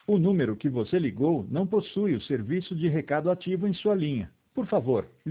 O número que você ligou não possui o serviço de recado ativo em sua linha. Por favor,